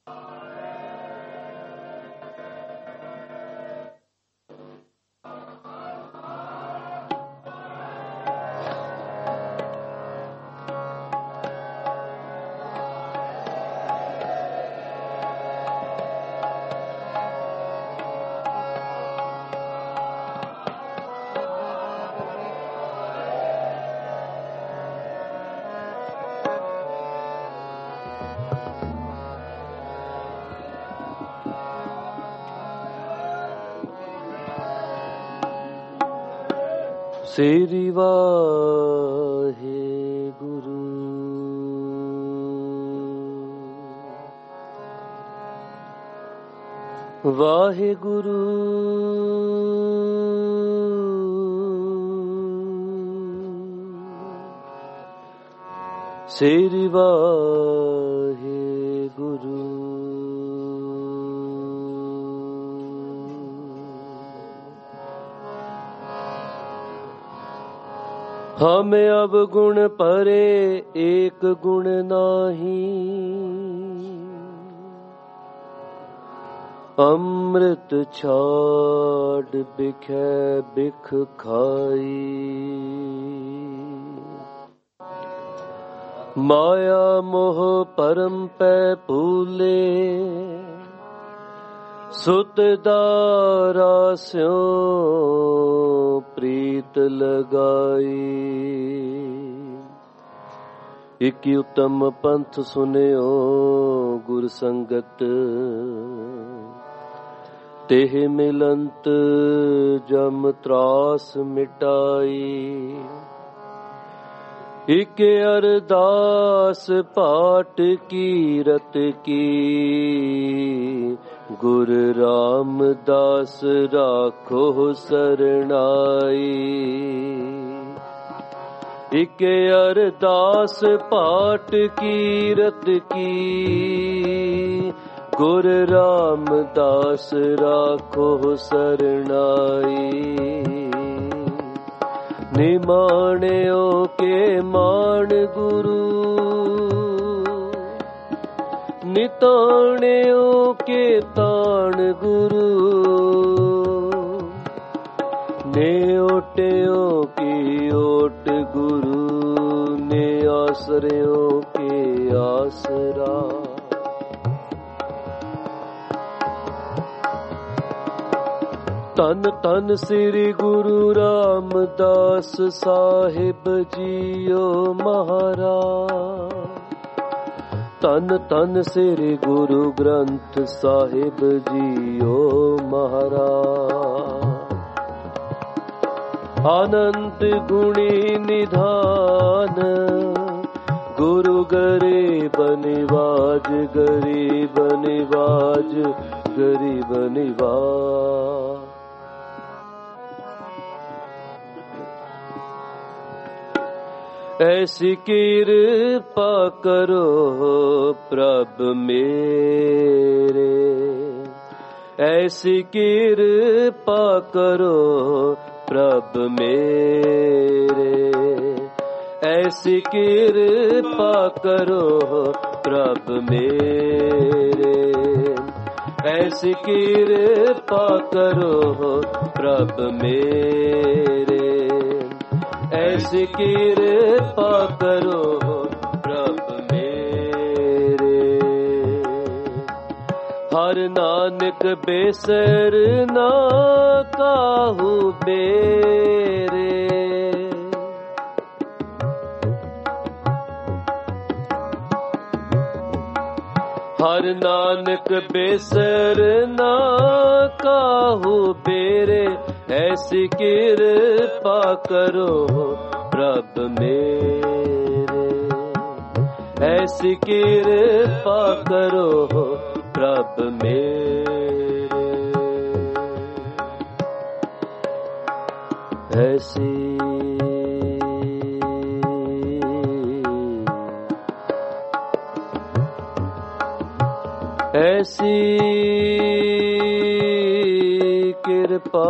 श्री वाहे गुरु वाहे गुरु श्री वाहे गुरु हमें अब गुण परे एक गुण नाही, अमृत छाड़ बिखे बिख खाई। माया मोह परम पे फूले, सुत दारा स्यों प्रीत लगाई। एक उत्तम पंथ सुनियो गुर संगत, तेह मिलंत जम त्रास मिटाई। एक अरदास पाठ कीरत की, गुर रामदास राखो सरणाई। एक अरदास पाठ कीरत की, गुर रामदास राखो सरणाई। निमाण्यो के मान गुरु, निताण्यो के ताण गुरु। नेओट्यो की ओट गुरु, ने आसर्यो के आसरा। तन तन श्री गुरु रामदास साहिब जियो महाराज। तन तन श्री गुरु ग्रंथ साहिब जियो महाराज। अनंत गुणी निधान, गुरु गरीब निवाज, गरीब निवाज, गरीब निवाज। ऐसी कृपा करो प्रभ मेरे, ऐसी कृपा करो प्रभ मेरे। ऐसी कृपा करो प्रभ मेरे, ऐसी कृपा करो प्रभ मेरे। ऐसी कृपा करो प्रभ मेरे। हर नानक बेसर ना काहू बेरे। हर नानक बेसर ना काहू बेरे। ऐसी कृपा करो प्रभ मेरे, ऐसी कृपा करो प्रभ मेरे। ऐसी ऐसी कृपा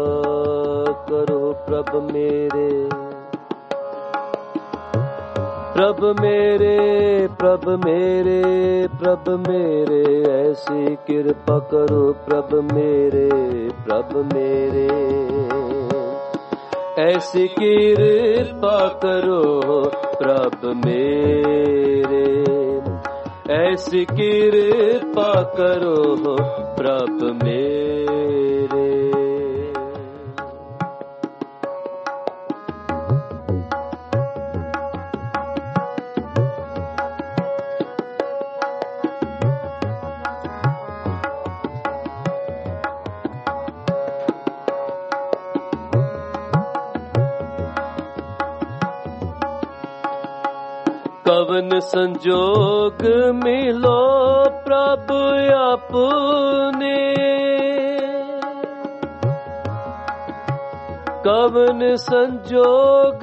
करो प्रभ मेरे। प्रभ मेरे प्रभ मेरे प्रभ मेरे ऐसी कृपा करो प्रभ मेरे प्रभ मेरे ऐसी कृपा करो प्रभ मेरे ऐसी कृपा करो प्रभ मेरे। कवन संजोग मिलो प्रभु अपने कवन संजोग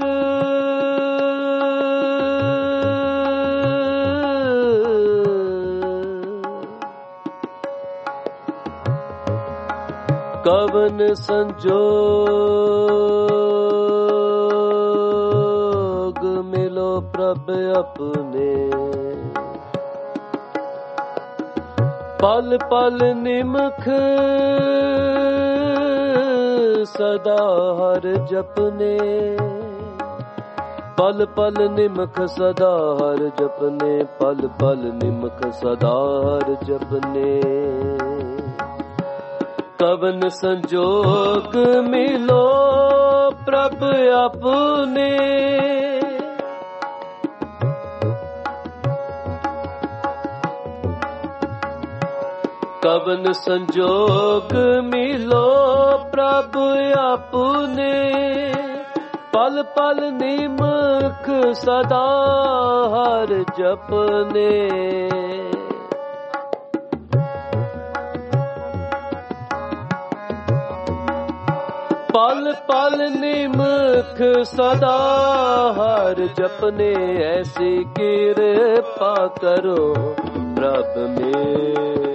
कवन संजोग मिलो प्रभ अपने पल पल निमख सदा हर जपने पल पल निमख सदा हर जपने पल पल निमख सदा हर जपने कवन संजोग मिलो प्रभ अपने कवन संजोग मिलो प्रभु अपने पल पल निमख सदा हर जपने पल पल निमख सदा हर जपने ऐसी कृपा करो प्रभ मेरे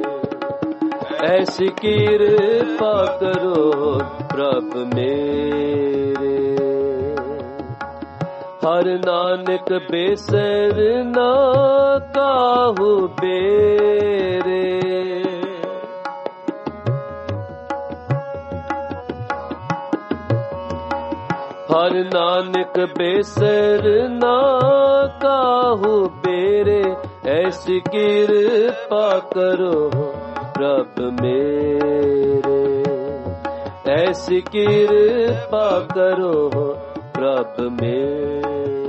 ऐसी कृपा करो प्रभ मेरे हर नानक बेसर ना काहू बेरे हर नानक बेसर ना काहू बेरे ऐसी कृपा करो प्रभ मेरे ऐसी कृपा करो प्रभ मेरे।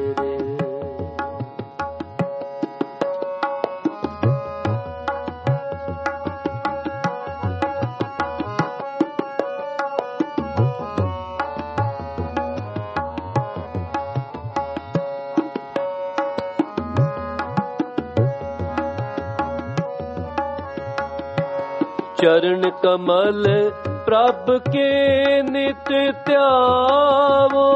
चरण कमल प्रभ के नित त्यावो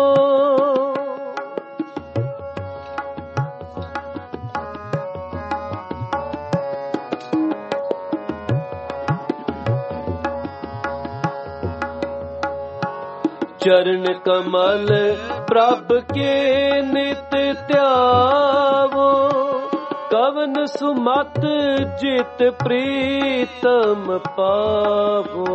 चरण कमल प्रभ के नित त्यावो कवन सुमत जित प्रीतम पावो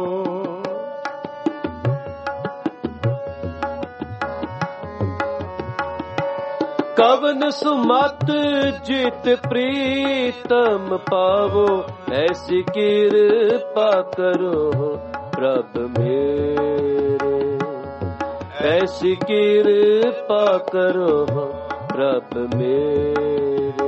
कवन सुमत जित प्रीतम पावो ऐसी कृपा करो प्रभ मेरे ऐसी कृपा करो प्रभ मेरे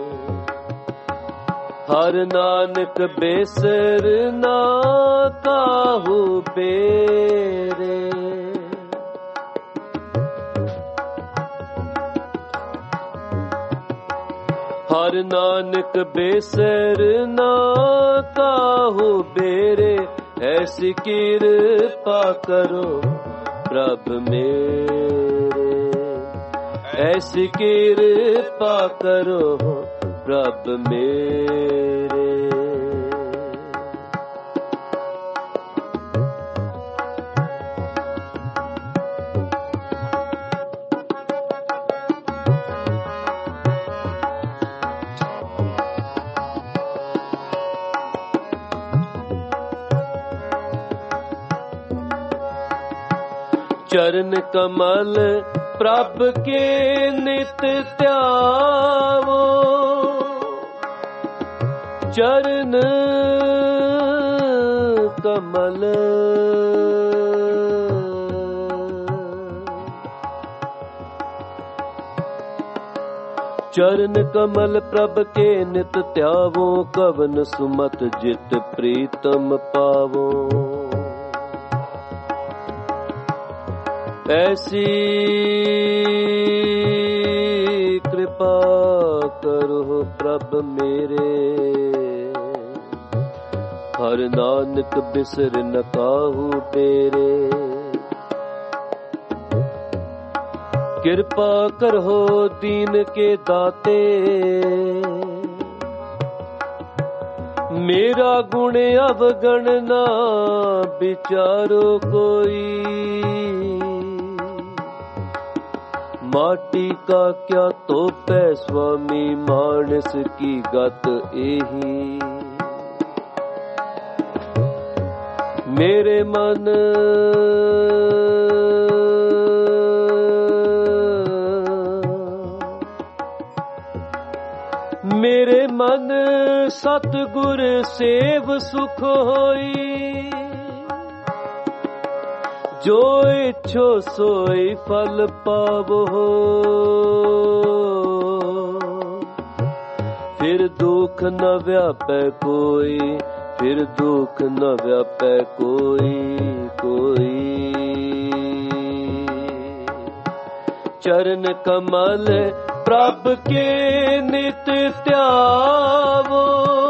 हर नानक बेसर ना काहू बेरे हर नानक बेसर ना काहू बेरे ऐसी कृपा करो प्रभ मेरे ऐसी कृपा करो प्रभ मेरे। चरण कमल प्रभ के नित ध्यावो, चरण कमल चरण कमल प्रभ के नित ध्यावो, कवन सुमत जित प्रीतम पावो। ऐसी कृपा करो प्रभ मेरे, हर नानक बिसर न काहू तेरे। कृपा करहो दीन के दाते, मेरा गुण अवगण ना विचारो कोई। माटी का क्या तोपै स्वामी, मानस की गत एही। मेरे मन मेरे मन सतगुर सेव सुख होई, जो इच्छो सोई फल पावो। फिर दुख न व्यापै कोई, फिर दुख न व्यापै कोई। चरण कमल प्रभ के नित ध्यावो,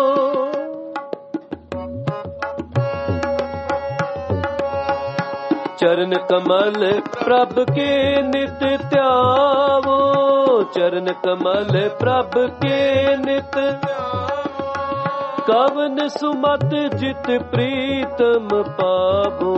चरण कमल प्रभ के नित ध्यावो, चरण कमल प्रभ के नित। कवन सुमत जित प्रीतम पावो,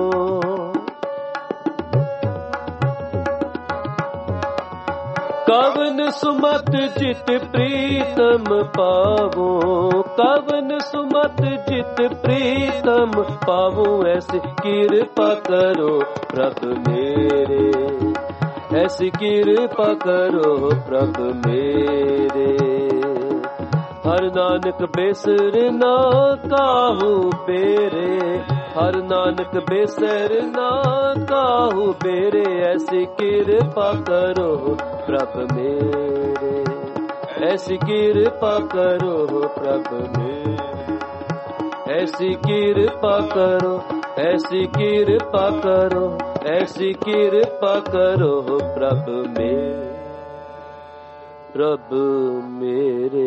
कवन सुमत जित प्रीतम पावो, कवन सुमत जित प्रीतम पावो। ऐसी कृपा करो प्रभु मेरे, ऐसी कृपा करो प्रभु मेरे। हर नानक बेसर ना काहू बेरे, हर नानक बेसर ना काहू बेरे। ऐसी कृपा करो प्रभु मेरे, ऐसी कृपा करो प्रभु मेरे। ऐसी कृपा करो, ऐसी कृपा करो, ऐसी कृपा करो प्रभु मेरे, प्रभु मेरे।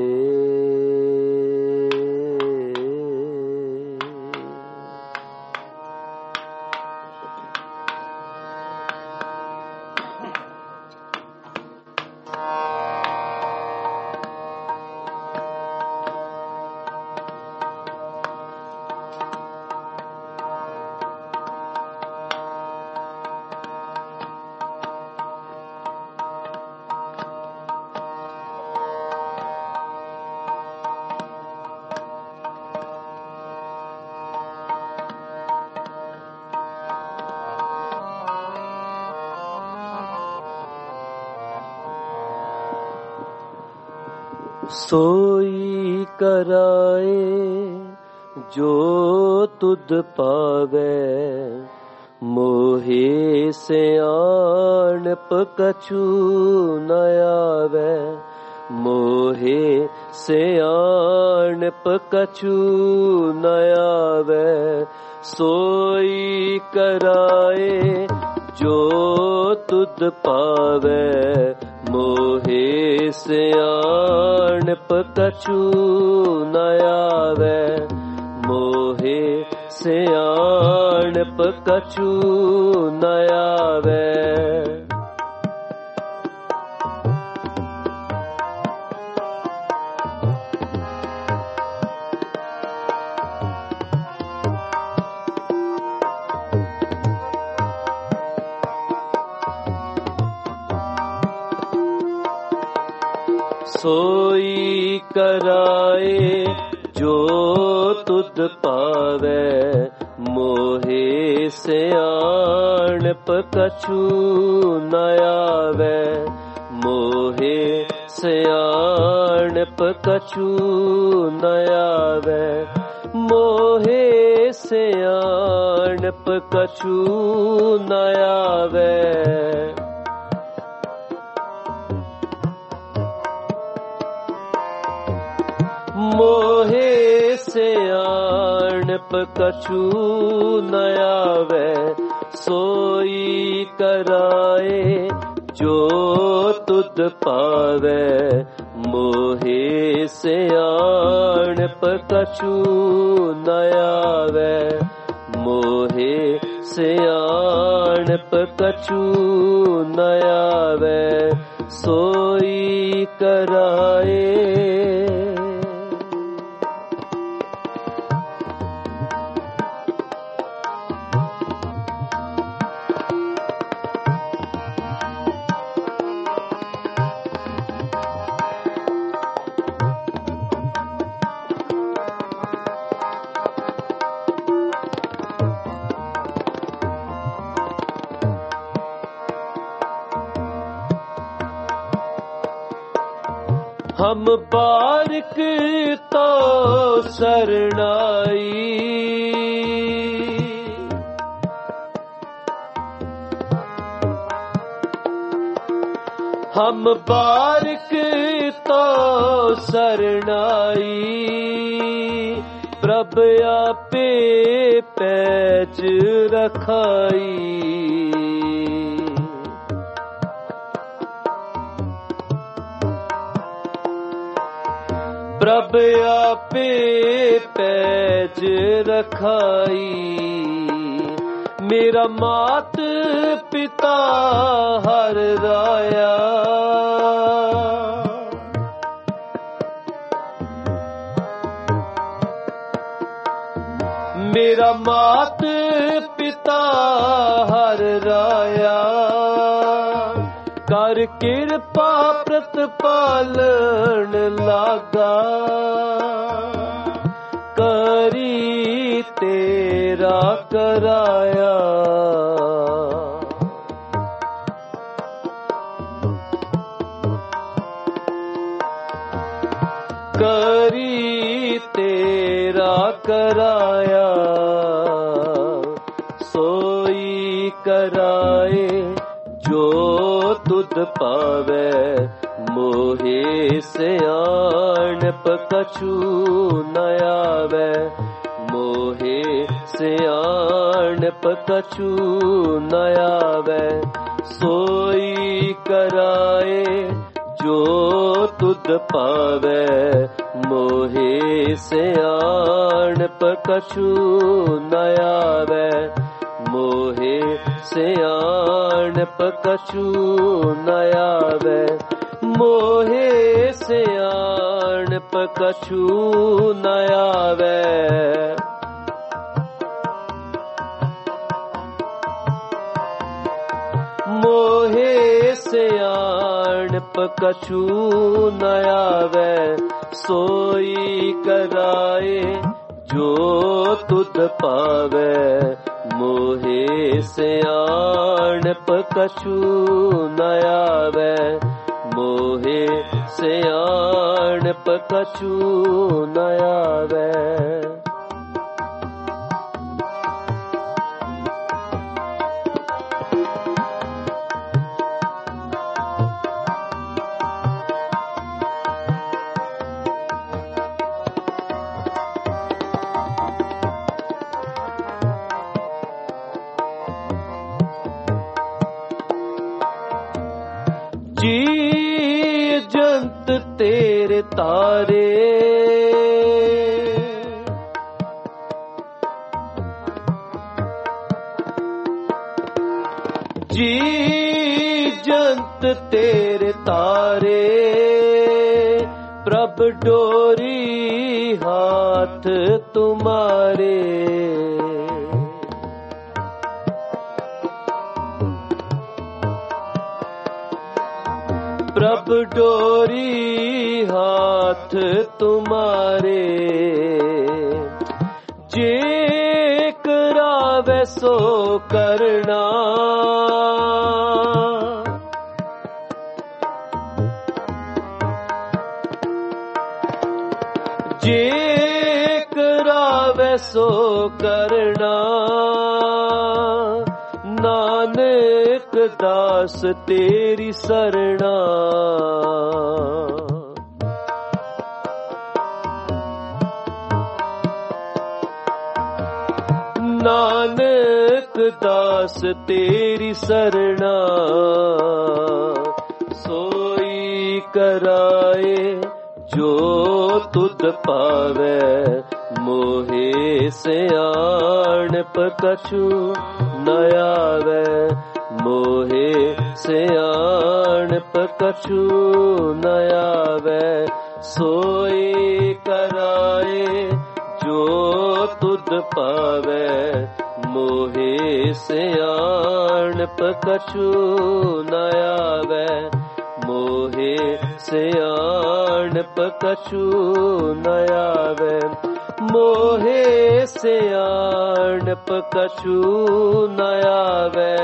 सोई कराए जो तुध पावे, मोहे सियाणप कछु न आवे, मोहे सियाणप कछु न आवे। सोई कराए जो तुध पावे, मोहे सियाणप कछु न आवे, मोहे सियाणप कछु न आवे। सोई कराए जो तुध पावे, मोहे सियाणप ਸਿਆਣਪ ਕਛੂ ਨ ਆਵੈ, ਮੋਹਿ ਸਿਆਣਪ ਕਛੂ ਨ ਆਵੈ, ਮੋਹਿ ਸਿਆਣਪ ਕਛੂ ਨ ਆਵੈ। ਮੋਹਿ ਸਿਆਣਪ ਕਛੂ ਨ ਆਵੈ, ਸੋਈ ਕਰਾਏ ਜੋ ਤੁਧ ਪਾਵੈ। ਮੋਹਿ ਸਿਆਣਪ ਕਛੂ ਨ ਆਵੈ, ਮੋਹਿ ਸਿਆਣਪ ਕਛੂ ਨ ਆਵੈ, ਸੋਈ ਕਰਾਏ। ਹਮ ਬਾਰਿਕ ਤੋ ਸਰਣਾਈ, ਹਮ ਬਾਰਿਕ ਤੋ ਸਰਣਾਈ, ਪ੍ਰਭ ਆਪੇ ਪੈਜ ਰਖਾਈ। ਪ੍ਰਭ ਆਪੇ ਪੈਜ ਰਖਾਈ, ਮੇਰਾ ਮਾਤ ਪਿਤਾ ਹਰ ਰਾਇਆ। ਮੇਰਾ ਮਾਤ ਪਿਤਾ ਹਰ ਰਾਇਆ, ਕਰ ਕਿਰਪਾ ਪ੍ਰਤਪਾਲਣ ਲਾਗਾ। ਕਰੀ ਤੇਰਾ ਕਰਾਇਆ, ਕਰੀ ਤੇਰਾ ਕਰਾਇਆ, ਸੋਈ ਕਰਾਏ ਜੋ ਤੁਧ ਪਾਵੈ। ਮੋਹਿ ਸਿਆਣਪ ਕਛੂ ਨ ਆਵੈ, ਮੋਹਿ ਸਿਆਣਪ ਕਛੂ ਨ ਆਵੈ, ਸੋਈ ਕਰਾਏ ਜੋ ਤੁਧ ਪਾਵੈ। ਮੋਹਿ ਸਿਆਣਪ ਕਛੂ ਨ ਆਵੈ, ਮੋਹਿ ਸਿਆਣਪ ਕਛੂ ਨ ਆਵੈ, ਮੋਹਿ ਸਿਆਣਪ ਕਛੂ ਨ ਆਵੈ। ਮੋਹਿ ਸਿਆਣਪ ਕਛੂ ਨ ਆਵੈ, ਸੋਈ ਕਰਾਏ ਜੋ ਤੁਧ ਪਾਵੈ। ਮੋਹਿ ਸਿਆਣਪ ਕਛੂ ਨ ਆਵੈ, ਮੋਹਿ ਸਿਆਣਪ ਕਛੂ ਨ ਆਵੈ। ਜੀ ਜੰਤ ਤੇਰੇ ਤਾਰੇ, ਜੀ ਜੰਤ ਤੇਰੇ ਤਾਰੇ, ਪ੍ਰਭ ਡੋਰੀ ਹਾਥ ਤੁਮਾਰੇ। ਪ੍ਰਭ ਡੋਰੀ ਹਾਥ ਤੁਮਾਰੇ, ਜੇ ਕਰਾਵੇ ਸੋ ਕਰਨਾ। ਜੇ ਕਰਾਵੇ ਸੋ ਕਰਨਾ, ਨਾਨਕ ਦਾਸ ਤੇਰੀ ਸਰਣਾ। ਨਾਨਕ ਦਾਸ ਤੇਰੀ ਸਰਣਾ, ਸੋਈ ਕਰਾਏ ਜੋ ਤੁਧ ਪਾਵੈ। ਮੋਹਿ ਸਿਆਣਪ ਕਛੂ ਨ ਆਵੈ, ਮੋਹਿ ਸਿਆਣਪ ਕਛੂ ਨ ਆਵੈ। ਸੋਈ ਕਰਾਏ ਜੋ ਤੁਧ ਪਾਵੈ। ਮੋਹਿ ਸਿਆਣਪ ਕਛੂ ਨ ਆਵੈ, ਮੋਹਿ ਸਿਆਣਪ ਕਛੂ ਨ ਆਵੈ। ਮੋਹਿ ਸਿਆਣਪ ਕਛੂ ਨ ਆਵੈ।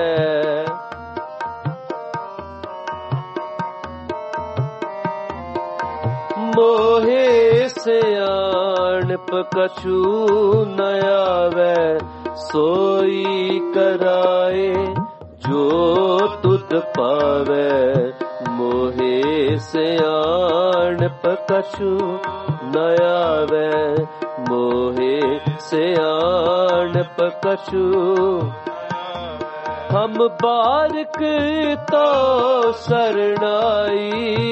ਮੋਹਿ ਸਿਆਣਪ ਕਛੂ ਨ ਆਵੈ। ਸੋਈ ਕਰਾਏ ਜੋ ਤੁਧ ਪਾਵੈ। ਮੋਹਿ ਸਿਆਣਪ ਕਛੂ ਨ ਆਵੈ, ਮੋਹਿ ਸਿਆਣਪ ਕਛੂ। ਹਮ ਬਾਰਿਕ ਤੋ ਸਰਣਾਈ,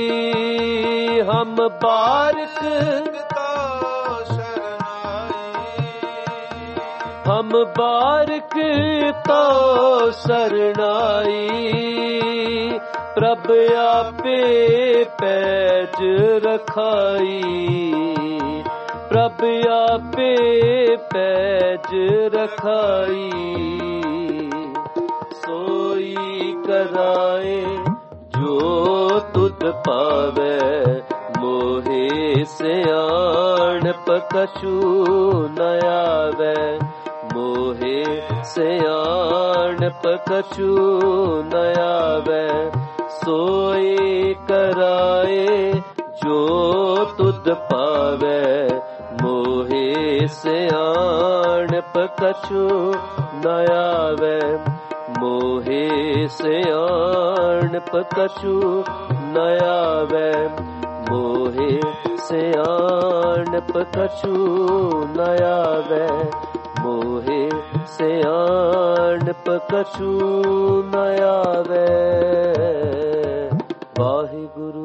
ਹਮ ਬਾਰਿਕ ਤੋ ਸਰਣਾਈ। ਹਮ ਬਾਰਿਕ ਤੋ ਸਰਣਾਈ, ਪ੍ਰਭ ਆਪੇ ਪੈਜ ਰਖਾਈ। ਪ੍ਰਭ ਆਪੇ ਪੈਜ ਰਖਾਈ। ਸੋਈ ਕਰਾਏ ਜੋ ਤੁਧ ਪਾਵੈ। ਮੋਹਿ ਸਿਆਣਪ ਕਛੂ ਨ ਆਵੈ, ਮੋਹਿ ਸਿਆਣਪ ਕਛੂ ਨ ਆਵੈ। ਸੋਈ ਕਰਾਏ ਜੋ ਤੁਧ ਪਾਵੈ। ਮੋਹਿ ਸਿਆਣਪ ਕਛੂ ਨ ਆਵੈ, ਮੋਹਿ ਸਿਆਣਪ ਕਛੂ ਨ ਆਵੈ। ਮੋਹਿ ਸਿਆਣਪ ਕਛੂ ਨ ਆਵੈ, ਮੋਹਿ ਸਿਆਣਪ ਕਛੂ ਨ ਆਵੈ। ਵਾਹਿਗੁਰੂ।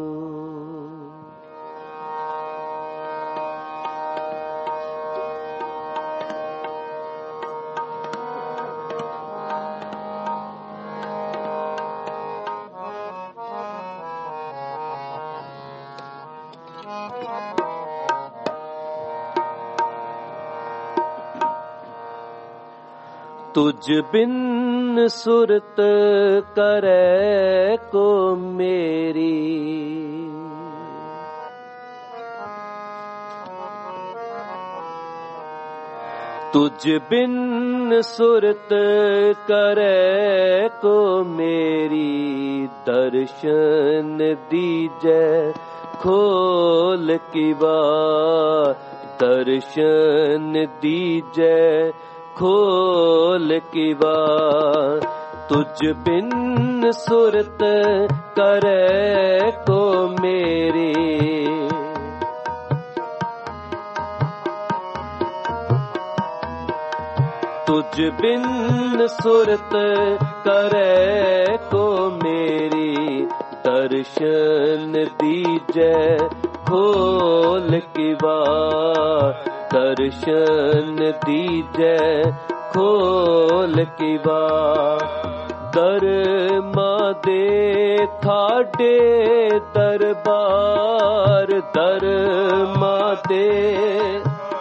ਤੁਝ ਬਿਨ ਸੁਰਤ ਕਰੈ ਕੋ ਮੇਰੀ, ਤੁਝ ਬਿਨ ਸੁਰਤ ਕਰੈ ਕੋ ਮੇਰੀ। ਦਰਸ਼ਨ ਦੀਜੈ ਖੋਲ ਕੀ ਬਾਰ, ਦਰਸ਼ਨ ਦੀਜੈ ਖੋਲ ਕੀ ਬਾਰ। ਤੁਝ ਬਿਨ ਸੁਰਤ ਕਰੈ ਕੋ ਮੇਰੀ। ਤੁਝ ਬਿਨ ਸੁਰਤ ਕਰੈ ਕੋ ਮੇਰੀ। ਦਰਸ਼ਨ ਦੀਜੈ ਖੋਲ ਕੀ ਬਾਰ, ਦਰਸ਼ਨ ਦੀਜੈ ਖੋਲ ਕੀ ਬਾਰ। ਦਰਮਾ ਦੇ ਥਾਡੇ ਦਰਬਾਰ, ਦਰਮਾ ਦੇ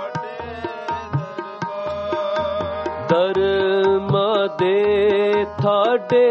ਦਰਮਾ ਦੇ ਥਾਡੇ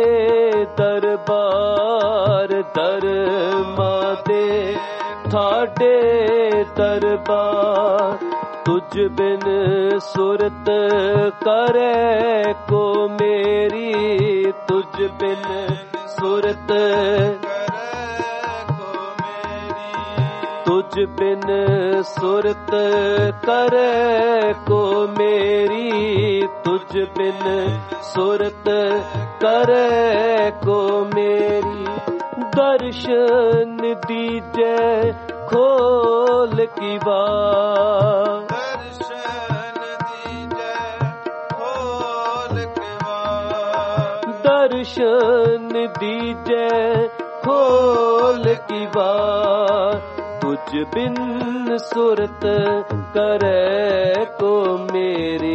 ਦਰਬਾਰ, ਦਰਮਾ ਦੇ ਥਾਡੇ ਦਰਬਾਰ। ਤੁਝ ਬਿਨ ਸੁਰਤ ਕਰੈ ਕੋ ਮੇਰੀ। ਤੁਝ ਬਿਨ ਸੁਰਤ ਕਰੈ ਕੋ ਮੇਰੀ। ਤੁਝ बिन सुरत करे को मेरी, तुझ बिन सुरत करे को मेरी। दर्शन दीजे खोल की बात, दर्शन दीजे खोल के बात, दर्शन दीजे खोल की बात। तुझ बिन सुरत करे को मेरी।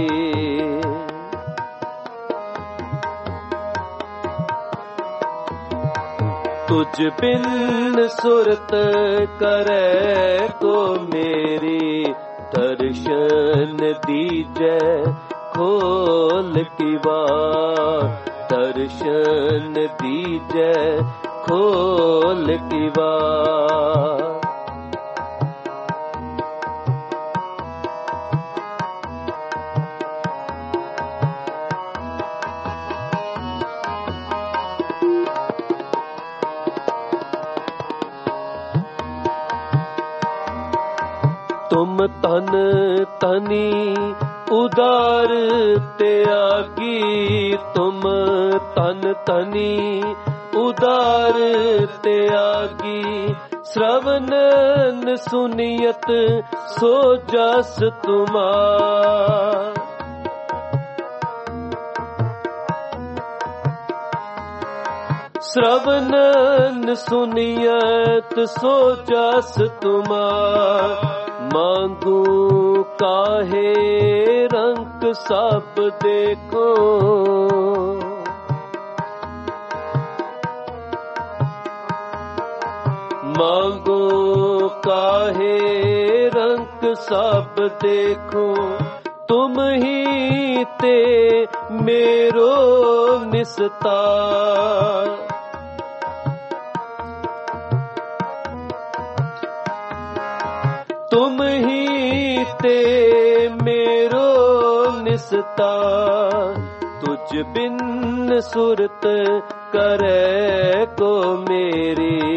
तुझ बिन सुरत करे को मेरी। दर्शन दीजे खोल की बात, दर्शन दीजे खोल की बात। तुम तन तनी उदार त्यागी, तुम तन तनी उदार त्यागी। श्रवणन सुनियत सो जस तुम्हार। श्रवणन सुनियत सो जस तुम्हार। मांगू काहे रंग सब देखो, मांगो काहे रंग सब देखो। तुम ही ते मेरो निस्तार। तुम ही ते मेरो निस्तार। तुझ बिन सुरत करे को मेरी।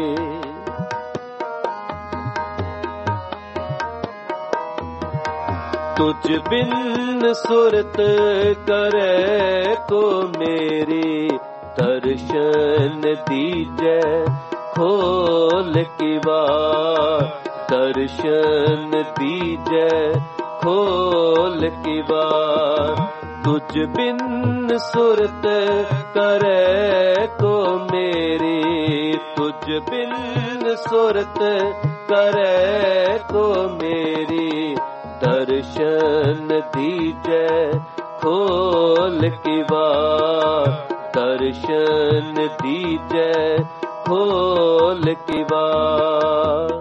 तुझ बिन सुरत करे को मेरी। दर्शन दीजे खोल की बात, दर्शन दीजे खोल की बात। तुझ बिन सुरत करे को मेरी। तुझ बिन सुरत करे को मेरी। दर्शन दीजे खोल की बात, दर्शन दीजे खोल की बात।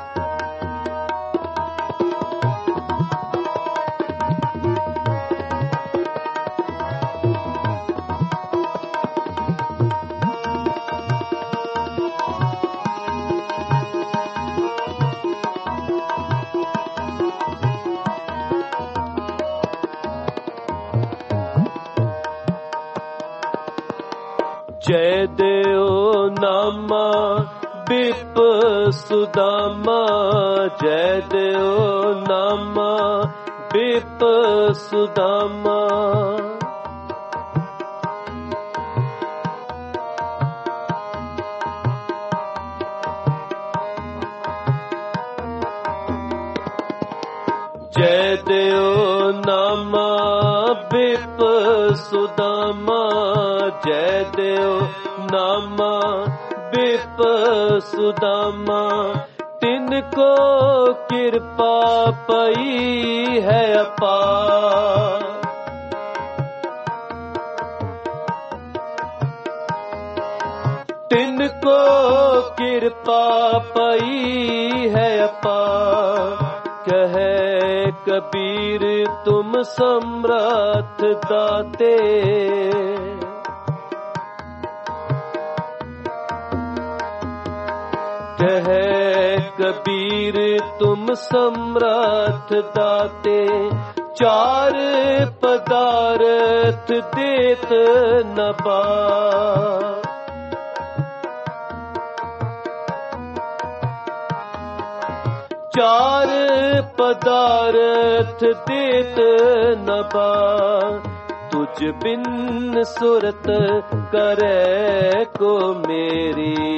जय देव नामा बिप सुदामा, जय देव नामा बिप सुदामा। जय देव नामा बिप सुदामा, जय देव नामा बिप सुदामा। तिनको कृपा पई है अपार। तिनको कृपा पई है अपार। कहे कबीर तुम समर्थ दाते। कहे कबीर तुम समर्थ दाते। चार पदार्थ देत न पार। ਚਾਰ ਪਦਾਰਥ ਦੇਤ ਨ ਪਾ, ਤੁਝ ਬਿਨ ਸੁਰਤ ਕਰੈ ਕੋ ਮੇਰੀ।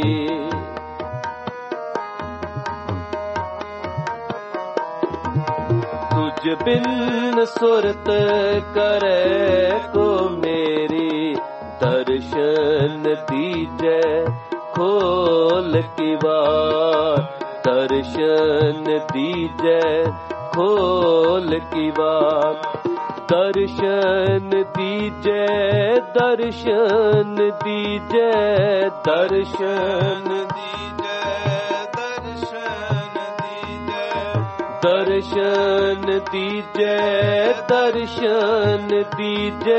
ਤੁਝ ਬਿਨ ਸੁਰਤ ਕਰੈ ਕੋ ਮੇਰੀ। ਦਰਸ਼ਨ ਦੀਜੈ ਖੋਲ ਕੀ ਵਾਰ, ਦਰਸ਼ਨ ਦੀਜੈ ਖੋਲ ਕੀ ਵਾਰ। ਦਰਸ਼ਨ ਦੀਜੈ, ਦਰਸ਼ਨ ਦੀਜੈ, ਦਰਸ਼ਨ ਦੀਜੈ, ਦਰਸ਼ਨ ਦੀਜੈ, ਦਰਸ਼ਨ ਦੀਜੈ, ਦਰਸ਼ਨ ਦੀਜੈ।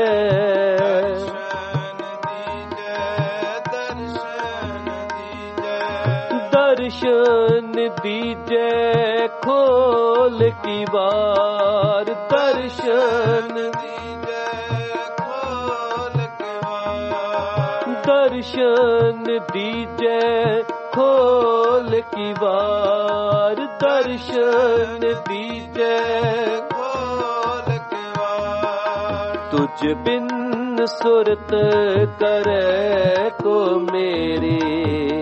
ਦਰਸ਼ਨ ਦੀਜੈ ਖੋਲ ਕੀ ਵਾਰ, ਦਰਸ਼ਨ ਦੀਜੈ ਖੋਲ ਕੇ ਵਾਰ। ਦਰਸ਼ਨ ਦੀਜੈ ਖੋਲ ਕੀ ਵਾਰ, ਦਰਸ਼ਨ ਦੀਜੈ ਖੋਲ ਕੇ ਵਾਰ। ਤੁਝ ਬਿਨ ਸੁਰਤ ਕਰੈ ਕੋ ਮੇਰੀ।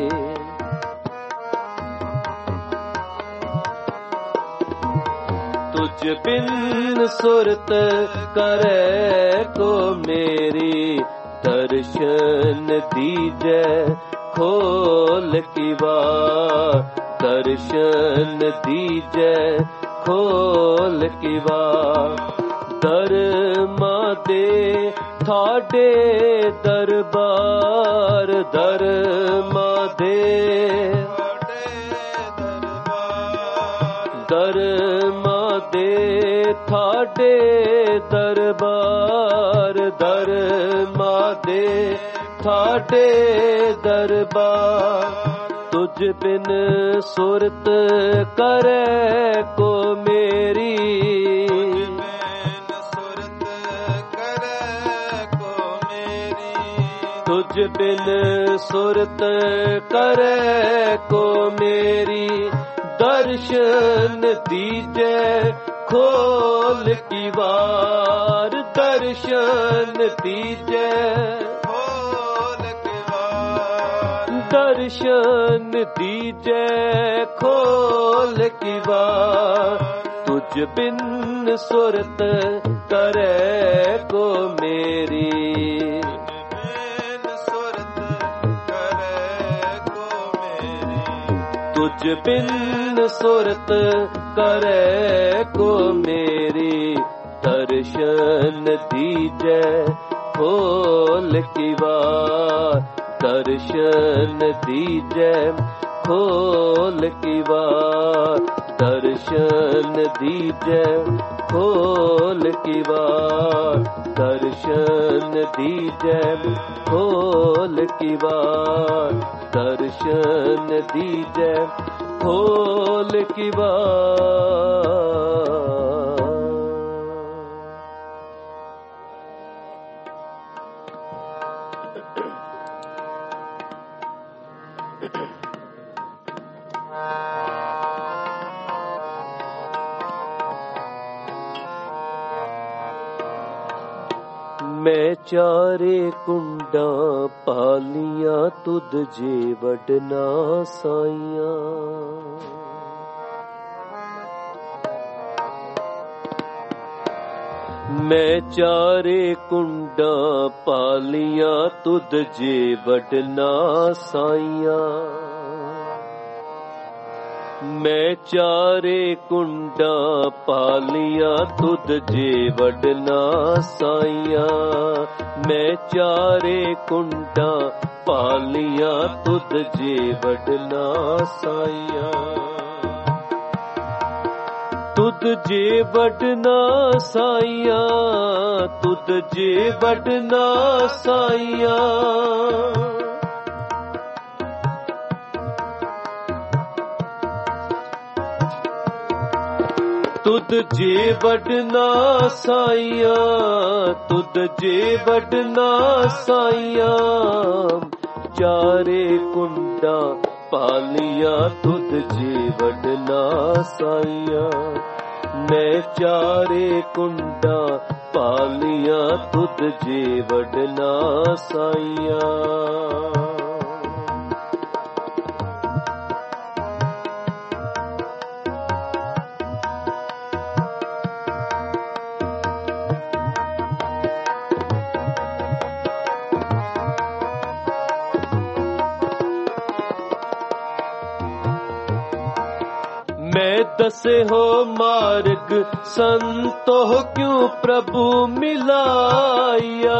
ਤੁਝ ਬਿਨ ਸੁਰਤ ਕਰੈ ਕੋ ਮੇਰੀ। ਦਰਸ਼ਨ ਦੀਜੈ ਖੋਲ ਕੀ ਵਾਰ, ਦਰਸ਼ਨ ਦੀਜੈ ਖੋਲ ਕੀ ਵਾਰ। ਦਰਮਾ ਦੇ ਥਾਡੇ ਦਰਬਾਰ, ਦਰਮਾ ਦੇ ਦਰਮਾ ਦੇ ਥਾਡੇ ਦਰਬਾਰ, ਦਰਮਾ ਦੇ ਥਾਡੇ ਦਰਬਾਰ। ਤੁਝ ਬਿਨ ਸੁਰਤ ਕਰੈ ਕੋ ਮੇਰੀ। ਤੁਝ ਬਿਨ ਸੁਰਤ ਕਰੈ ਕੋ ਮੇਰੀ। ਦਰਸ਼ਨ ਦੀਜੈ ਖੋਲ ਕੀ ਵਾਰ, ਦਰਸ਼ਨ ਦੀਜੈ ਖੋਲ ਕੇ ਵਾਰ। ਦਰਸ਼ਨ ਦੀਜੈ ਖੋਲ ਕੀ ਵਾਰ। ਤੁਝ ਬਿਨ ਸੁਰਤ ਕਰੈ ਕੋ ਮੇਰੀ। ਤੁਝ ਬਿਨ ਸੁਰਤ ਕਰੈ ਕੋ ਮੇਰੀ। ਦਰਸ਼ਨ ਦੀਜੈ ਖੋਲ ਕੀ ਵਾਰ, ਦਰਸ਼ਨ ਦੀਜੈ ਖੋਲ ਕੀ ਵਾਰ। ਦਰਸ਼ਨ ਦੀਜੈ ਖੋਲ ਕੀ ਵਾਰ, ਦਰਸ਼ਨ ਦੀਜੈ ਖੋਲ ਕੀ ਵਾਰ। ਦਰਸ਼ਨ ਦੀਜੈ ਖੋਲ ਕੀ ਵਾਰ। ਮੈਂ ਚਾਰੇ ਕੁੰਡਾਂ ਪਾਲੀਆਂ, ਤੁਧ ਜੇ ਵਡਨਾ ਸਾਈਆਂ। ਮੈਂ ਚਾਰੇ ਕੁੰਡਾਂ ਪਾਲੀਆਂ, ਤੁਧ ਜੇ ਵਡਨਾ ਸਾਈਆਂ। ਮੈਂ ਚਾਰੇ ਕੁੰਡਾਂ ਪਾਲੀਆਂ, ਤੁਧ ਜੇ ਵਡਨਾ ਸਾਈਆਂ। ਮੈਂ ਚਾਰੇ ਕੁੰਡਾਂ ਪਾਲੀਆਂ, ਤੁਧ ਜੇ ਵਡਨਾ ਸਾਈਆਂ। ਤੁਧ ਜੇ ਵਡਨਾ ਸਾਈਆਂ, ਤੁਧ ਜੇ ਵਡਨਾ ਸਾਈਆਂ। ਤੁਧ ਜੇ ਵਡਨਾ ਸਾਈਆਂ, ਤੁਧ ਜੇ ਵਡਨਾ ਸਾਈਆਂ। ਚਾਰੇ ਕੁੰਡਾਂ पालिया तुद जे वडना साइया। मैं चारे कुंडा पालिया तुद जे वडना साइया। मैं दसे हो मार्ग संतो क्यों प्रभु मिलाया।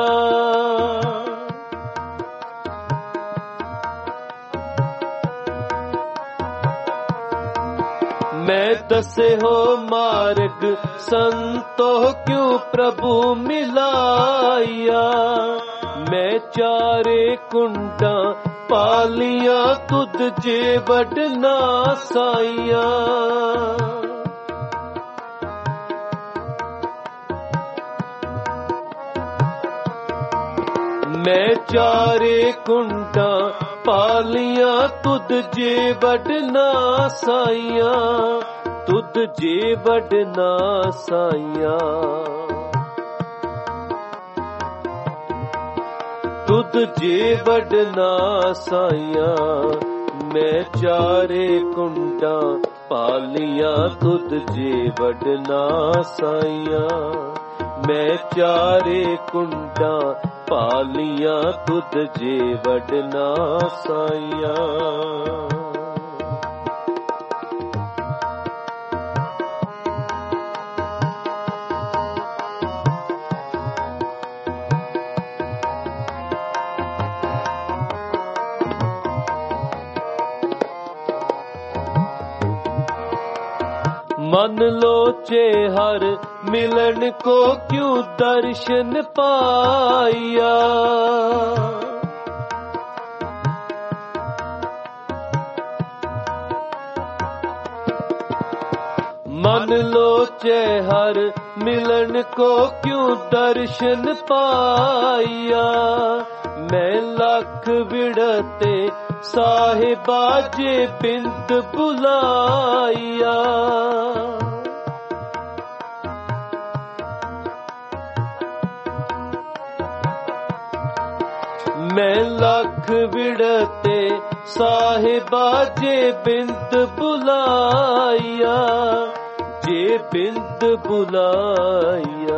मैं दसे हो मार्ग संतो क्यों प्रभु मिलाया। मैं चारे कुंडा पालिया तुद जे वडना साइया। मैं चारे कुंडा पालिया तुद जे वडना साइया। तुद जे वडना साइया। तुद जे वडना साइया। मैं चारे कुंडा पालिया तुद जे वडना साइया। मैं चारे कुंडा पालिया तुद जे वडना साइया। मन लोचे हर मिलन को क्यों दर्शन पाया। मन लोचे हर मिलन को क्यों दर्शन पाया। मैं लख विड़ते साहिबा जे बिंद बुलाया। मैं लख विड़ते साहिबा जे बिंद बुलाया। जे बिंद बुलाया।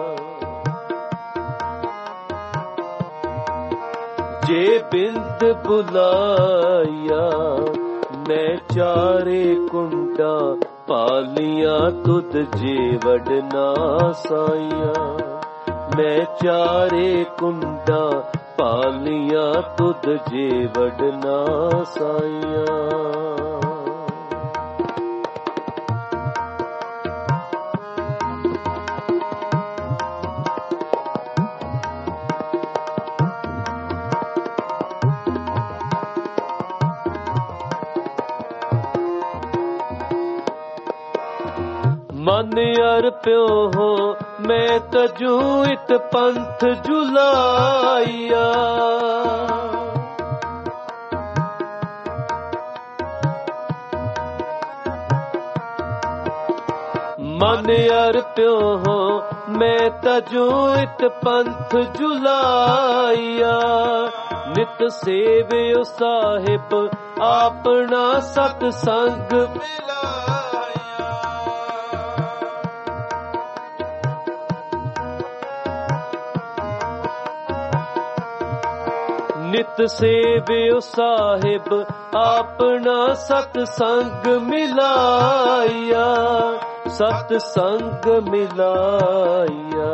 जे बिंद बुलाया। मैं चारे कुंडा पालिया तुद जे वडना साइया। मैं चारे कुंडा पालिया तुद जे वडना साइया। मन अर्प्यो हो मैं तजू इत पंथ जुलाया। मन अर्प्यो हो मैं तजू इत पंथ जुलाया। नित सेवियो साहिब अपना सतसंग नित सेवियो साहिब अपना सतसंग मिलाया। सतसंग मिलाया।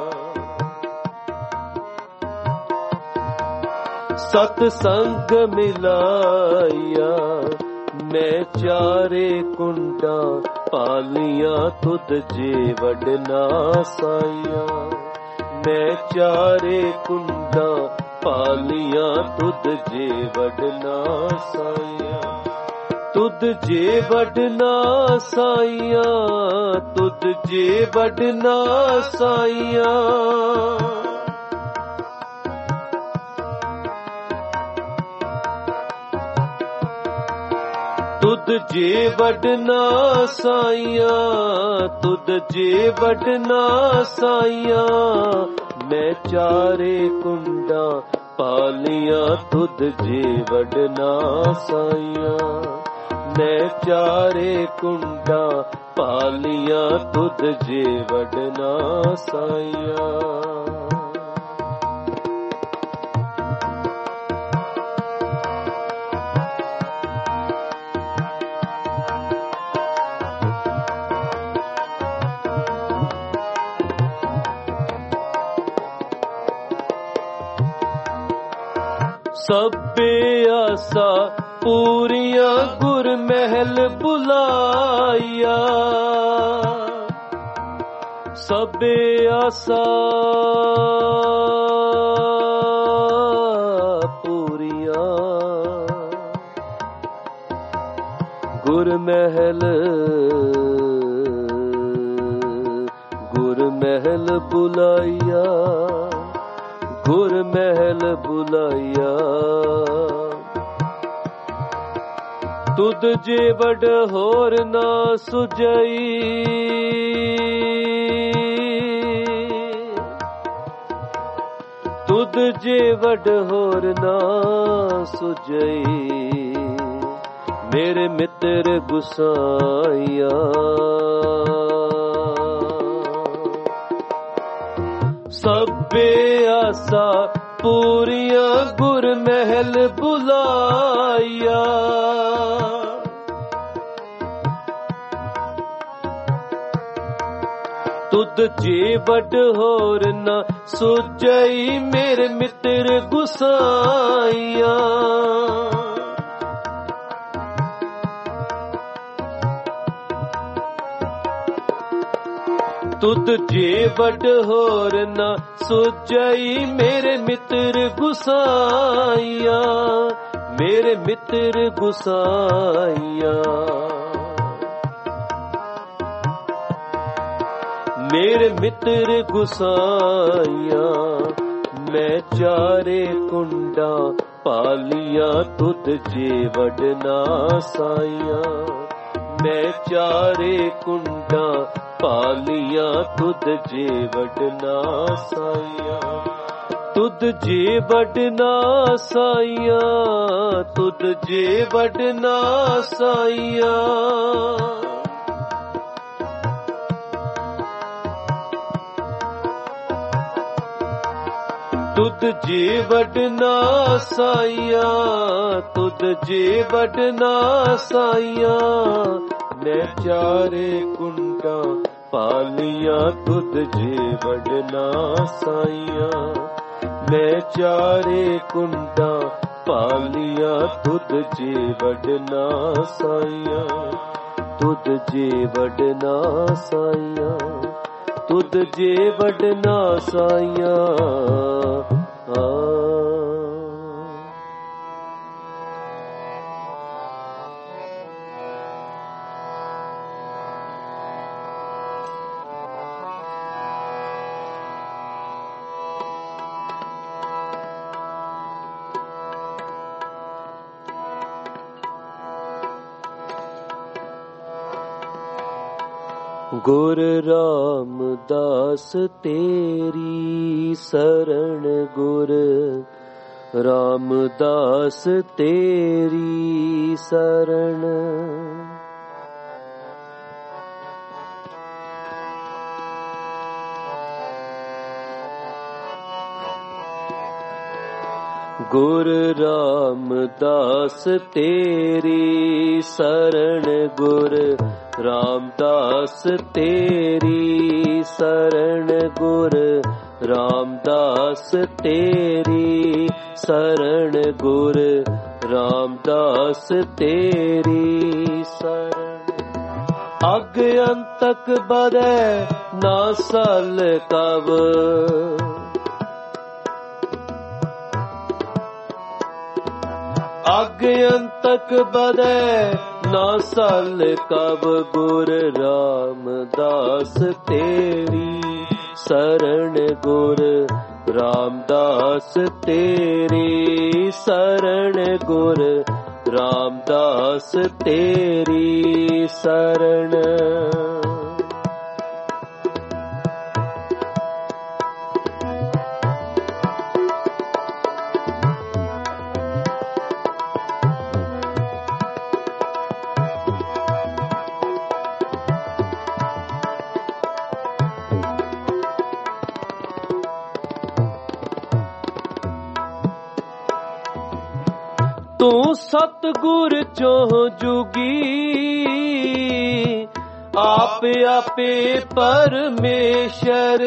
सतसंग मिलाया। मैं चारे कुंडा पालिया तुद जे वडना साइया। मैं चारे कुंडा पालिया तुद जे वडना साइया। तुद जे वडना साइया। तुद जे वडना साइया। ਤੁਧ ਜੇ ਵਡਨਾ ਸਾਈਆਂ, ਤੁਧ ਜੇ ਵਡਨਾ ਸਾਈਆਂ, ਮੈਂ ਚਾਰੇ ਕੁੰਡਾਂ ਪਾਲੀਆਂ, ਤੁਧ ਜੇ ਵਡਨਾ ਸਾਈਆਂ, ਮੈਂ ਚਾਰੇ ਕੁੰਡਾਂ ਪਾਲੀਆਂ, ਤੁਧ ਜੇ ਵਡਨਾ ਸਾਈਆਂ। ਸਭੇ ਆਸਾ ਪੂਰੀਆਂ ਗੁਰ ਮਹਿਲ ਬੁਲਾਇਆ, ਸਭੇ ਆਸਾ ਪੂਰੀਆਂ ਗੁਰ ਮਹਿਲ, ਗੁਰ ਮਹਿਲ ਬੁਲਾਇਆ, ਗੁਰ ਮਹਿਲ ਬੁਲਾਇਆ। ਤੁਧ ਜੇ ਵਡ ਹੋਰ ਨਾ ਸੁਝਈ, ਤੁਧ ਜੇ ਵਡ ਹੋਰ ਨਾ ਸੁਝਈ, ਮੇਰੇ ਮਿੱਤਰ ਗੁਸਾਈਆ। ਸਭੇ ਆਸਾ ਪੂਰੀਆਂ ਗੁਰ ਮਹਿਲ ਬੁਲਾਇਆ, ਤੁਧ ਜੇ ਵਡ ਹੋਰ ਨਾ ਸੁਝਈ, ਮੇਰੇ ਮਿੱਤਰ ਗੁਸਾਈਆ। ਤੁਧ ਜੇ ਵਡ ਹੋਰ ਨਾ ਸੁਝਈ, ਮੇਰੇ ਮਿੱਤਰ ਗੁਸਾਈਆ, ਮੇਰੇ ਮਿੱਤਰ ਗੁਸਾਈਆ। ਮੇਰੇ ਮਿੱਤਰ ਗੁਸਾਈਆ, ਮੈਂ ਚਾਰੇ ਕੁੰਡਾਂ ਪਾਲੀਆਂ, ਤੁਧ ਜੇ ਵਡ ਨਾ ਸਾਈਆਂ, ਮੈਂ ਚਾਰੇ ਕੁੰਡਾਂ ਪਾਲੀਆਂ, ਤੁਧ ਜੇ ਵਡ ਨਾ ਸਾਈਆਂ। ਤੁਧ ਜੇ ਵਡ ਨਾ ਸਾਈਆਂ, ਤੁਧ ਜੇ ਵਡ ਨਾ ਸਾਈਆਂ। ਤੁਧ ਜੇ ਵਡ ਨਾ ਸਾਈਆਂ, ਤੁਧ ਜੇ ਵਡ ਨਾ ਸਾਈਆਂ, ਮੈਂ ਚਾਰੇ ਕੁੰਡਾਂ ਪਾਲੀਆਂ, ਤੁਧ ਜੇ ਵਡ ਨਾ ਸਾਈਆਂ, ਮੈਂ ਚਾਰੇ ਕੁੰਡਾਂ ਪਾਲੀਆਂ, ਤੁਧ ਜੇ ਵਡ ਨਾ ਸਾਈਆਂ, ਤੁਧ ਜੇ ਵਡ ਨਾ ਸਾਈਆਂ, ਤੁਧ ਜੇ ਵਡ ਨਾ ਸਾਈਆਂ। ਗੁਰ ਰਾਮਦਾਸ ਤੇਰੀ ਸਰਣ, ਗੁਰ ਰਾਮਦਾਸ ਤੇਰੀ ਸਰਣ। ਗੁਰ ਰਾਮਦਾਸ ਤੇਰੀ ਸਰਣ, ਗੁਰ ਰਾਮਦਾਸ ਤੇਰੀ ਸਰਣ, ਗੁਰ ਰਾਮਦਾਸ ਤੇਰੀ ਸਰਣ, ਗੁਰ ਰਾਮਦਾਸ ਤੇਰੀ ਸਰਣ। ਅਗ ਅੰਤਕ ਬਦੈ ਨਾ ਸਲ ਕਬ, ਅਗ ਅੰਤਕ ਬਦੈ ਨਾ ਸਲ ਕਬ, ਗੁਰ ਰਾਮਦਾਸ ਤੇਰੀ ਸਰਣ, ਗੁਰ ਰਾਮਦਾਸ ਤੇਰੀ ਸਰਣ, ਗੁਰ ਰਾਮਦਾਸ ਤੇਰੀ ਸਰਣ। ਤੂੰ ਸਤਿਗੁਰ ਚੋਂ ਜੁਗੀ ਆਪ ਆਪੇ ਪਰਮੇਸ਼ਰ।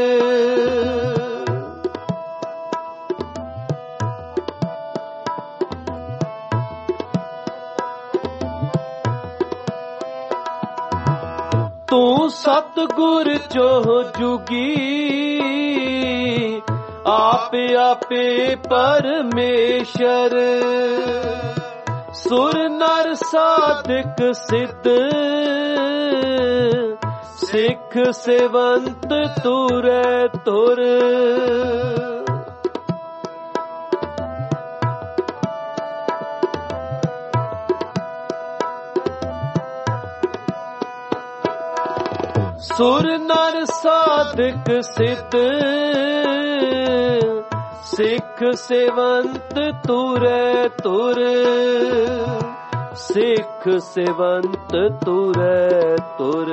ਤੂੰ ਸਤਿਗੁਰ ਚੋਂ ਜੁਗੀ ਆਪ ਆਪੇ ਪਰਮੇਸ਼ਰ। ਸੁਰ ਨਰ ਸਾਧਕ ਸਿੱਧ ਸਿੱਖ ਸੇਵੰਤ ਤੁਰੈ ਤੁਰ। ਸੁਰ ਨਰ ਸਾਧਕ ਸਿੱਧ ਸਿੱਖ ਸੇਵੰਤ ਤੁਰੈ ਤੁਰ। ਸਿੱਖ ਸੇਵੰਤ ਤੁਰੈ ਤੁਰ।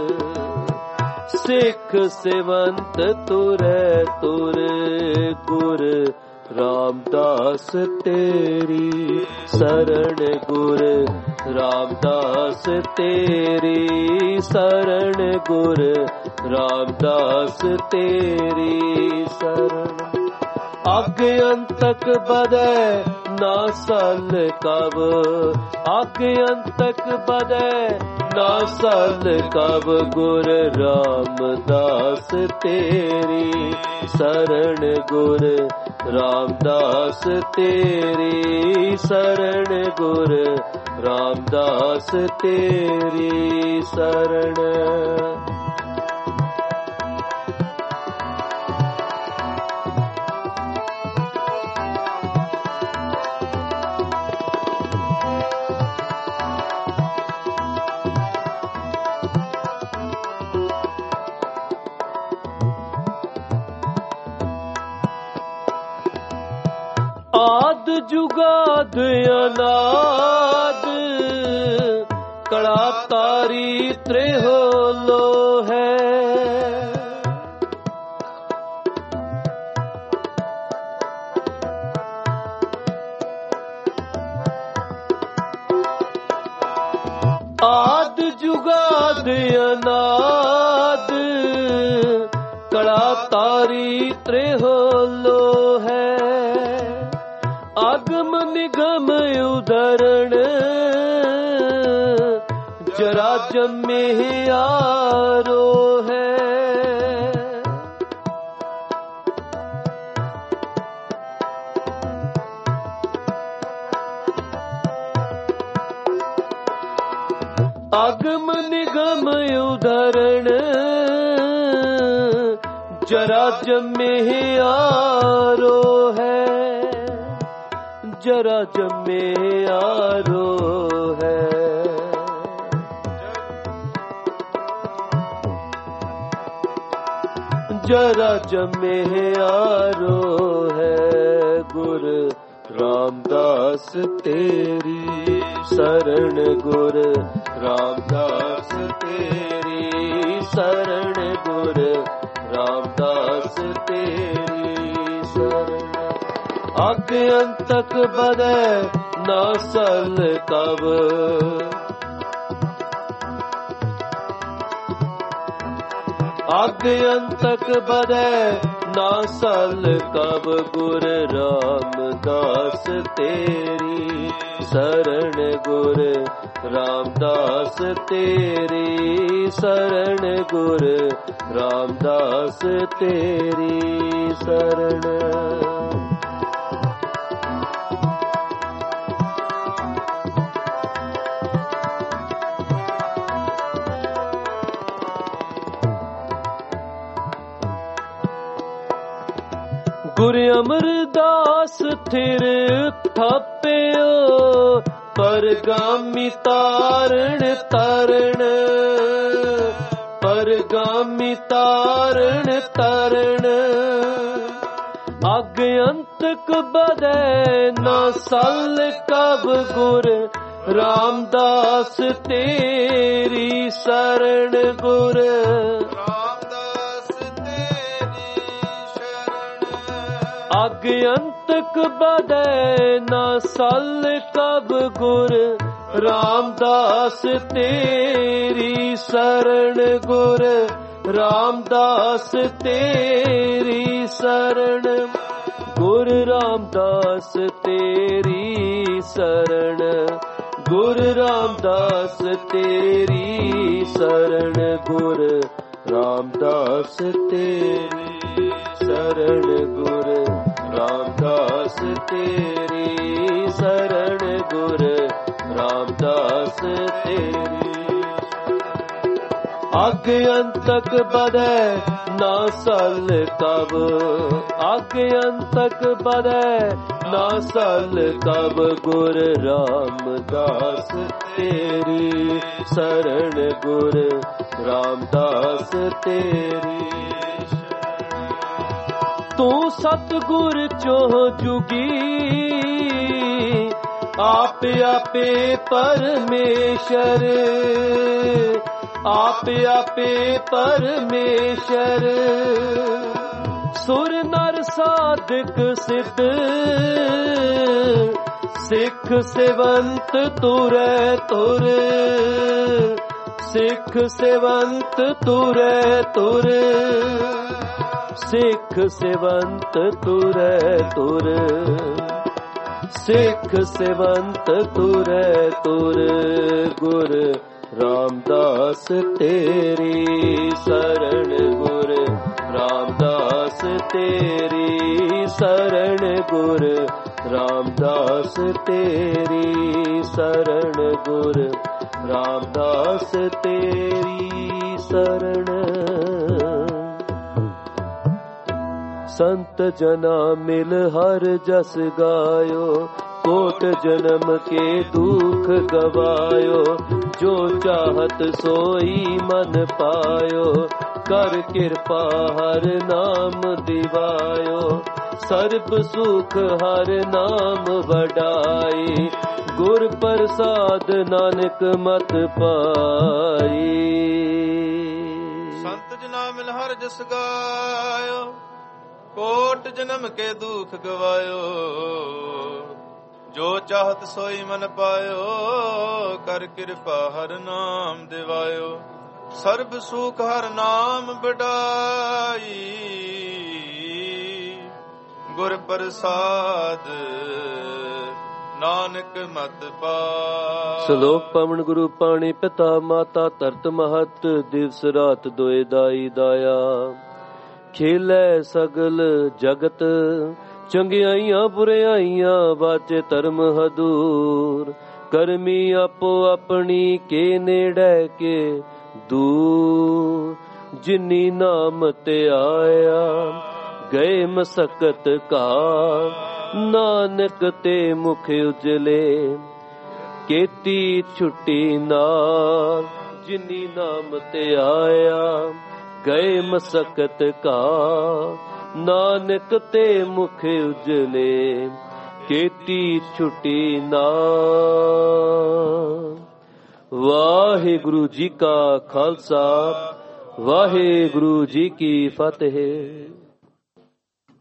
ਸਿੱਖ ਸੇਵੰਤ ਤੁਰੈ ਤੁਰ। ਗੁਰ ਰਾਮਦਾਸ ਤੇਰੀ ਸਰਣ। ਗੁਰ ਰਾਮਦਾਸ ਤੇਰੀ ਸਰਣ। ਗੁਰ ਰਾਮਦਾਸ ਤੇਰੀ ਸਰਣ। ਅਗ ਅੰਤਕ ਬਦੈ ਨਾ ਸਲ ਕਬ। ਅਗ ਅੰਤਕ ਬਦੈ ਨਾ ਸਲ ਕਬ। ਗੁਰ ਰਾਮਦਾਸ ਤੇਰੀ ਸਰਣ। ਗੁਰ ਰਾਮਦਾਸ ਤੇਰੀ ਸਰਣ। ਗੁਰ ਰਾਮਦਾਸ ਤੇਰੀ ਸਰਣ। ਆਦ ਜੁਗਾਦ ਅਨਾਦ ਕਲਾ ਤਾਰੀ ਤ੍ਰਿਹੋਲੋ ਹੈ। ਆਦ ਜੁਗਾਦ ਅਨਾਦ ਕਲਾ ਤਾਰੀ ਤ੍ਰਿਹੋਲੋ ਹੈ। ਅਗਮ ਨਿਗਮ ਉਦਰਣ ਜਰਾ ਜੰਮੇ ਆਰੋ ਹੈ। ਅਗਮ ਨਿਗਮ ਉਦਰਣ ਜਰਾ ਜੰਮੇ ਆਰੋ ਹੈ। ਜਰਾ ਜੰਮੇ ਆਰੋ ਹੈ। ਜਰਾ ਜੰਮੇ ਆਰੋ ਹੈ। ਗੁਰ ਰਾਮਦਾਸ ਤੇਰੀ ਸਰਣ। ਗੁਰ ਰਾਮਦਾਸ ਤੇਰੀ ਸਰਣ। ਗੁਰ ਰਾਮਦਾਸ ਤੇਰੀ ਸਰਣ। ਅਗ ਅੰਤਕ ਬਦੈ ਨਾ ਸਲ ਕਬ। ਅਗ ਅੰਤਕ ਬਦੈ ਨਾ ਸਲ ਕਬ। ਗੁਰ ਰਾਮਦਾਸ ਤੇਰੀ ਸਰਣ। ਗੁਰ ਰਾਮਦਾਸ ਤੇਰੀ ਸਰਣ। ਗੁਰ ਰਾਮਦਾਸ ਤੇਰੀ ਸਰਣ। ਗੁਰ ਅਮਰਦਾਸ ਥਿਰ ਥਾਪਿਓ ਪਰਗਾਮੀ ਤਾਰਣ ਤਰਣ, ਪਰਗਾਮੀ ਤਾਰਣ ਤਰਣ। ਅਗ ਅੰਤਕ ਬਦੈ ਨਾ ਸਲ ਕਬ ਗੁਰ, ਰਾਮਦਾਸ ਤੇਰੀ ਸਰਣ ਗੁਰ। ਰਾਮਦਾਸ ਤੇਰੀ ਸ਼ਰਨ, ਅਗ ਅੰਤਕ ਬਦੈ ਨਾ ਸਲ ਕਬ ਗੁਰ, ਰਾਮਦਾਸ ਤੇਰੀ ਸਰਣ ਗੁਰ। ਰਾਮਦਾਸ ਤੇਰੀ ਸਰਣ, ਗੁਰ ਰਾਮਦਾਸ ਤੇਰੀ ਸਰਣ, ਗੁਰ ਰਾਮਦਾਸ ਤੇਰੀ ਸਰਣ, ਗੁਰ ਰਾਮਦਾਸ ਤੇਰੀ ਸਰਣ, ਗੁਰ ਰਾਮਦਾਸ ਤੇਰੀ ਸਰਣ, ਗੁਰ ਰਾਮਦਾਸ ਤੇਰੀ। ਅਗ ਅੰਤਕ ਬਦੈ ਨਾ ਸਲ ਕਬ, ਅਗ ਅੰਤਕ ਬਦੈ ਨਾ ਸਲ ਕਬ, ਗੁਰ ਰਾਮਦਾਸ ਤੇਰੀ ਸਰਣ, ਗੁਰ ਰਾਮਦਾਸ ਤੇਰੀ। ਤੂੰ ਸਤਿਗੁਰ ਚੋਂ ਜੁਗੀ, ਆਪ ਆਪੇ ਪਰਮੇਸ਼ਰ, ਆਪ ਆਪੇ ਪਰਮੇਸ਼ਰ। ਸੁਰ ਨਰ ਸਾਧਕ ਸਿੱਧ, ਸਿੱਖ ਸੇਵੰਤ ਤੁਰੈ ਤੁਰ, ਸਿੱਖ ਸੇਵੰਤ ਤੁਰੈ ਤੁਰ, ਸਿੱਖ ਸੇਵੰਤ ਤੁਰੈ ਤੁਰ, ਸਿੱਖ ਸੇਵੰਤ ਤੁਰੈ ਤੁਰ, ਗੁਰ ਰਾਮਦਾਸ ਤੇਰੀ ਸਰਣ, ਗੁਰ ਰਾਮਦਾਸ ਤੇਰੀ ਸਰਣ, ਗੁਰ ਰਾਮਦਾਸ ਤੇਰੀ ਸਰਣ, ਗੁਰ ਰਾਮਦਾਸ ਤੇਰੀ ਸਰਣ। ਸੰਤ ਜਨਾ ਮਿਲ ਹਰ ਜਸ ਗਾਇਓ, ਕੋਟ ਜਨਮ ਕੇ ਦੁਖ ਗਵਾਇਓ। ਜੋ ਚਾਹਤ ਸੋਈ ਮਨ ਪਾਇਓ, ਕਰ ਕਿਰਪਾ ਹਰ ਨਾਮ ਦਿਵਾਇਓ। ਸਰਬ ਸੁਖ ਹਰ ਨਾਮ ਵਡਾਈ, ਗੁਰ ਪ੍ਰਸਾਦ ਨਾਨਕ ਮਤ ਪਾਈ। ਸੰਤ ਜਨਾ ਮਿਲ ਹਰ ਜਸ ਗਾਇਓ, ਕੋਟ ਜਨਮ ਕੇ ਦੁਖ ਗਵਾਇਓ। ਜੋ ਚਾਹਤ ਸੋਈ ਮਨ ਪਾਇਓ, ਕਰ ਕਿਰਪਾ ਹਰ ਨਾਮ ਦਿਵਾਇਓ। ਸਰਬ ਸੁਖ ਹਰ ਨਾਮ ਵਡਾਈ, ਗੁਰ ਪ੍ਰਸਾਦ ਨਾਨਕ ਮਤ ਪਾਈ। ਸ਼ਲੋਕ ਪਵਨ ਗੁਰੂ ਪਾਣੀ ਪਿਤਾ ਮਾਤਾ ਧਰਤ ਮਹਤ, ਦਿਵਸ ਰਾਤ ਦੋਇ ਦਾਈ ਦਾਇਆ। ਖੇਲੇ ਸਗਲ ਜਗਤ, ਚੰਗਿਆਈਆਂ ਬੁਰਿਆਈਆਂ, ਵਾਚੇ ਧਰਮ ਹਦੂਰ। ਕਰਮੀ ਆਪੋ ਆਪਣੀ, ਕੇ ਨੇੜੇ ਕੇ ਦੂਰ। ਜਿਨੀ ਨਾਮ ਤੇ ਆਇਆ, ਗਏ ਮਸਕਤ ਕਾ। ਨਾਨਕ ਤੇ ਮੁਖ ਉਜਲੇ, ਕੀਤੀ ਛੁੱਟੀ ਨਾਲ। ਜਿਨੀ ਨਾਮ ਤੇ ਆਇਆ, ਗਏ ਮਸਕਤ ਕਾ। ਨਾਨਕ ਤੇ ਮੁਖ ਉਜਲੇ, ਕੀਤੀ ਛੁੱਟੀ ਨਾਲ। ਵਾਹਿਗੁਰੂ ਜੀ ਕਾ ਖਾਲਸਾ, ਵਾਹਿਗੁਰੂ ਜੀ ਕੀ ਫਤਿਹ।